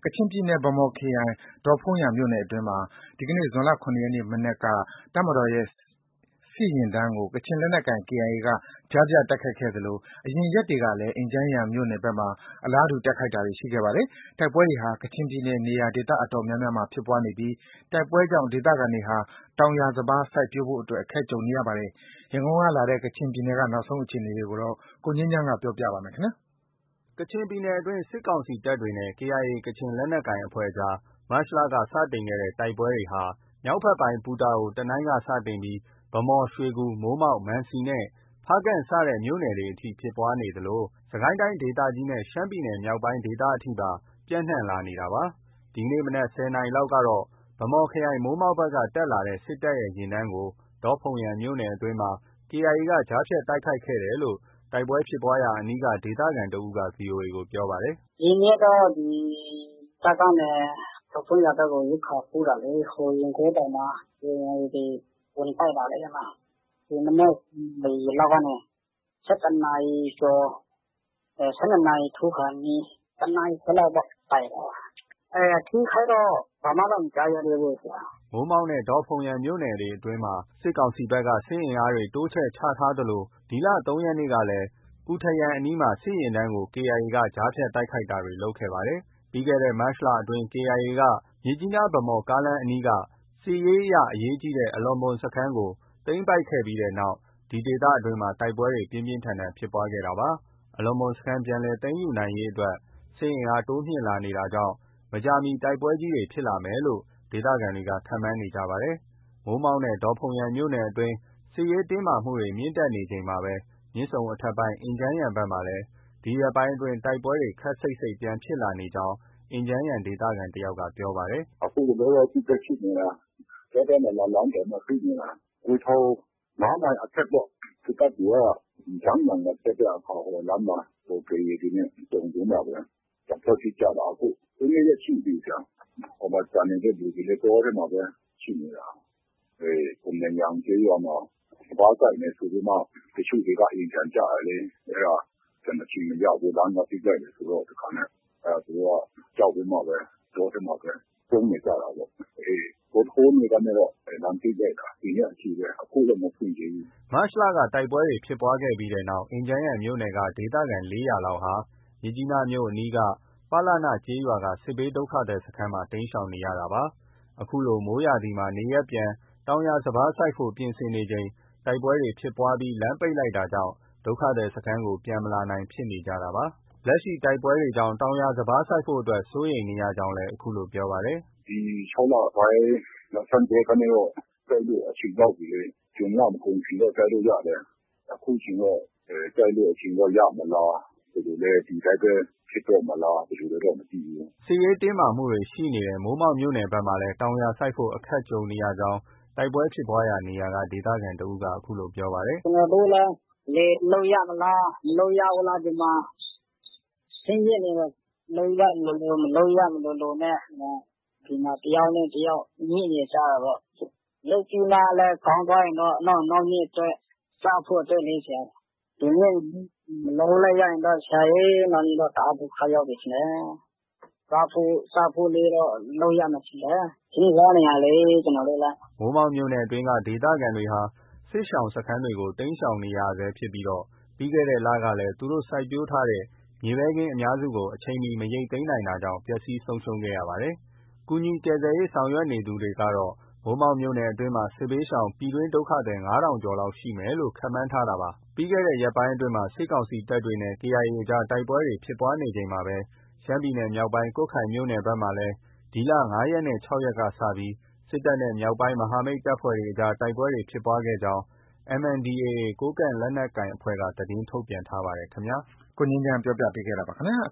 ကချင်ပြည်နယ် ဗန်းမော်ခရိုင် ဒေါ့ဖုန်းယန်မြို့နယ်အတွင်းမှာ ဒီကနေ့ ဇွန်လ ၇ ရက်နေ့ မနက်က တပ်မတော်ရဲ့ စစ်ယာဉ်တန်းကို ကချင်လက်နက်ကိုင် KIA က ကြားဖြတ်တိုက်ခိုက်ခဲ့သလို အရင်ရက်တွေကလည်း အင်ဂျန်းယန်မြို့နယ်ဘက်မှာ အလားတူ တိုက်ခိုက်တာတွေ ရှိခဲ့ပါတယ်။ တိုက်ပွဲတွေဟာ ကချင်ပြည်နယ် နေရာဒေသအတော်များများမှာ ဖြစ်ပွားနေပြီး တိုက်ပွဲကြောင့် ဒေသခံတွေဟာ တောင်ယာစပါး စိုက်ပျိုးဖို့အတွက် အခက်ကြုံနေရပါတယ်။ ရန်ကုန်ကလာတဲ့ ကချင်ပြည်နယ်က နောက်ဆုံးအခြေအနေတွေကို ကိုငြိမ်းချမ်းက ပြောပြပါမယ်။ကချင်ပြည်နယ်အတွင်း စစ်ကောင်စီတပ်တွေနဲ့ KIA ကချင်လက်နက်ကိုင်အဖွဲ့အကြား မတ်လက စတင်ခဲ့တဲ့ တိုက်ပွဲတွေဟာ မြောက်ဘက်ပိုင်း ပူတာအို၊ တနိုင်းက စတင်ပြီး ဗန်းမော်၊ ရွှေကူ၊ မိုးမောက်၊ မံစီနဲ့ ဖားကန့်စတဲ့မြို့နယ်တွေအထိ ဖြစ်ပွားနေသလို စစ်ကိုင်းတိုင်းဒေသကြီးနဲ့ ရှမ်းပြည်နယ်မြောက်ပိုင်းဒေသအထိပါ ပျံ့နှံ့လာနေတာပါ။ ဒီကနေ့မနက် ၁၀ နာရီလောက်ကတော့ ဗန်းမော်ခရိုင် မိုးမောက်ဘက်က တက်လာတဲ့ စစ်တပ်ရဲ့ ယာဉ်တန်းကို ဒေါ့ဖုန်းယန်မြို့နယ်အတွင်းမှာ KIA က ကြားဖြတ်တိုက်ခိုက်ခဲ့တယ်လို့ တိုက်ပွဲဖြစ်ပွားရာအနီးက ဒေသခံတစ်ဦးက VOA ကို ပြောပါတယ်။ “ဒီနေ့တော့ တပ်ကနေ ဒေါ့ဖုန်းယန်ဘက်ကို ရိက္ခာပို့တာလေ။ ရင်ကွဲတောင်မှာ KIA တွေ ဝင်တိုက်တာလေ အဲဒီမှာ။ ဒီမနက် နာရီလောက်ကနေ နာရီကျော် နာရီထိုးခါနီး နာရီခွဲလောက်ပေါ့ တိုက်တာ။ အထိအခိုက်တော့ ဘာမှတော့ မကြားရသေးဘူး။ ” မိုးမောက်နဲ့ ဒေါ့ဖုန်းယန်မြို့နယ်အတွင်းမှာ စစ်ကောင်စီဘက်က စစ်အင်အားတွေ တိုးချဲ့ချထားသလို ဒီလ ရက်နေ့ကလည်း ပူထရာန်အနီးမှာ စစ်ယာဉ်တန်းကို KIA က ကြားဖြတ်တိုက်ခိုက်တာတွေ လုပ်ခဲ့ပါတယ်။ ပြီးခဲ့တဲ့ မတ်လအတွင်း KIA က မြစ်ကြီးနား- ဗန်းမော်ကားလမ်းအနီးက စစ်ရေးအရ အရေးကြီးတဲ့ အလော့ဘွမ်စခန်းကို သိမ်းပိုက်ခဲ့ပြီးနောက် ဒီဒေသအတွင်းမှာ တိုက်ပွဲတွေ ပြင်းပြင်းထန်ထန်ဖြစ်ပွားခဲ့တာပါ။ အလော့ဘွမ်စခန်း ပြန်လည်သိမ်းယူနိုင်ရေးအတွက် စစ်အင်အားတိုးမြှင့်လာနေတာကြောင့် မကြာမီ တိုက်ပွဲကြီးတွေ ဖြစ်လာမယ်လို့ ဒေသခံတွေက ခန့်မှန်းနေကြပါတယ်။ မိုးမောက်နဲ့ ဒေါ့ဖုန်းယန်မြို့နယ်အတွင်း စစ်ရေးတင်းမာမှုတွေ မြင့်တက်နေချိန်မှာပဲ မြစ်ဆုံအထက်ပိုင်း အင်ဂျန်းယန်ဘက်မှာလည်း ဒီရက်ပိုင်းအတွင်း တိုက်ပွဲတွေ ခပ်စိပ်စိပ်ပြန်ဖြစ်လာနေကြောင်း အင်ဂျန်းယန်ဒေသခံတစ်ယောက်က ပြောပါတယ်။ “အခုလောလောဆယ် ထိတွေ့ဖြစ်နေတာ တောထဲမှာလာလောင်းတောင်မှ တွေ့နေတာ။ ဂွေထောင် မိုင်အထက်ပေါ့။ စစ်တပ်တွေက အင်ဂျန်းယန်ကိုတက်တဲ့အခါ လမ်းမှာ KIA တွေနဲ့ ကြုံပြီးမှပဲ တိုက်ပွဲဖြစ်ကြတာ။ အခု ရက်ရှိပြီ။ ဟိုမှာ ကျန်နေတဲ့လူတွေလည်း တောထဲမှာပဲ ရှိနေတာ။ ဂွမ်မေယန်ကျေးရွာမှာ စပါးစိုက်မယ်ဆိုပြီးမှ တချို့တွေက အိမ်ပြန်ကြတယ်လေ။ အဲဒါ မခြေမရာဘူး။ လမ်းက ပိတ်လိုက်တယ်ဆိုတော့ တခါနဲ့ သူတို့က ကြောက်ပြီးမှပဲ တောထဲမှာပဲ ပုန်းနေကြတာပေါ့။ ဟိုနေ့ကနေတော့ လမ်းပိတ်လိုက်တာ။ ဒီနေ့အထိပဲ။ အခုတော့ မဖွင့်သေးဘူး။ ” မတ်လက တိုက်ပွဲတွေ ဖြစ်ပွားခဲ့ပြီးနောက် အင်ဂျန်းယန်မြို့နယ်က ဒေသခံ လောက်ဟာ မြစ်ကြီးနားမြို့အနီးက ပလနကျေးရွာက စစ်ဘေးဒုက္ခသည်စခန်းမှာ တိမ်းရှောင်နေရတာပါ။ အခုလို မိုးရာသီမှာ နေရပ်ပြန် တောင်ယာစပါးစိုက်ဖို့ ပြင်ဆင်နေချိန် တိုက်ပွဲတွေဖြစ်ပွားပြီး လမ်းပိတ်လိုက်တာကြောင့် ဒုက္ခသည်စခန်းကို ပြန်မလာနိုင်ဖြစ်နေကြတာပါ။ လက်ရှိ တိုက်ပွဲတွေကြောင့် တောင်ယာစပါးစိုက်ဖို့အတွက် စိုးရိမ်နေရကြောင်းလည်း အခုလို ပြောပါတယ်။ “ဒီ လပိုင်း နောက်ဆုံးပတ်ကနေတော့ စိုက်လို့ အချိန်ရောက်ပြီလေ။ ဇွန်လမကုန်ခင်တော့ စိုက်လို့ရတယ်။ အခုချိန်တော့ စိုက်လို့ အချိန်တော့ ရမလား။ ဘယ်လိုလဲ။ ဒီတိုင်းပဲ ဖြစ်တော့မလား။ ဘယ်လိုလဲတော့ မသိဘူး။ ” စစ်ရေးတင်းမာမှုတွေ ရှိနေတဲ့ မိုးမောက်မြို့နယ်ဘက်မှာလည်း တောင်ယာစိုက်ဖို့ အခက်ကြုံနေရကြောင်း တိုက်ပွဲဖြစ်ပွားရာနေရာက ဒေသခံတစ်ဦးက အခုလို ပြောပါတယ်။ “ကျနော်တို့လည်း လယ်လုပ်ရမလား။ မလုပ်ရဘူးလား ဒီမှာ စဉ်းစားနေတယ်။ လုပ်ရမလိုလို မလုပ်ရမလိုလိုနဲ့ ဒီမှာ တစ်ယောက်နဲ့ တစ်ယောက် ညှိနေကြတာပေါ့။ လုပ်ပြီးမှလည်း ကောင်းသွားရင်တော့ နောက်နှစ်အတွက် စားဖို့အတွက်လေ။ ဒီနှစ် မလုပ်လိုက်ရရင်တော့ နောက်နှစ်တော့ တအားဒုက္ခရောက်ပြီထင်တယ်။ စားဖို့လေးတော့ လုပ်ရမယ်ထင်တယ်။ စဉ်းစားနေတာလေ ကျနော်တို့လည်း။ ” မိုးမောက်မြို့နယ်အတွင်းက ဒေသခံတွေဟာ စစ်ရှောင်စခန်းတွေကို တိမ်းရှောင်နေရဆဲဖြစ်ပြီး ပြီးခဲ့တဲ့လကလည်း သူတို့ စိုက်ပျိုးထားတဲ့ မြေပဲခင်းအများစုကို အချိန်မီ မရိတ်သိမ်းနိုင်တာကြောင့် ပျက်ဆီးဆုံးရှုံးခဲ့ရပါတယ်။ ကူညီကယ်ဆယ်ရေးဆောင်ရွက်နေသူတွေကတော့ မိုးမောက်မြို့နယ်အတွင်းမှာ စစ်ဘေးရှောင် ပြည်တွင်းဒုက္ခသည် ကျော်လောက်ရှိမယ်လို့ ခန့်မှန်းထားတာပါ။ ပြီးခဲ့တဲ့ ရက်ပိုင်းအတွင်းမှာ စစ်ကောင်စီတပ်တွေနဲ့ KIA အကြား တိုက်ပွဲတွေ ဖြစ်ပွားနေချိန်မှာပဲ ရှမ်းပြည်နယ်မြောက်ပိုင်း ကွတ်ခိုင်မြို့နယ်ဘက်မှာလည်း ဒီလ ရက်နဲ့ ရက်ကစပြီး စစ်တပ်နဲ့ မြောက်ပိုင်းမဟာမိတ်တပ်ဖွဲ့အကြား တိုက်ပွဲတွေ ဖြစ်ပွားခဲ့ကြောင်း MNDAA ကိုးကန့်လက်နက်ကိုင်အဖွဲ့က သတင်းထုတ်ပြန်ထားပါတယ်ခင်ဗျာ။ ကိုငြိမ်းချမ်းပြောပြပေးခဲ့တာပါခင်ဗျာ။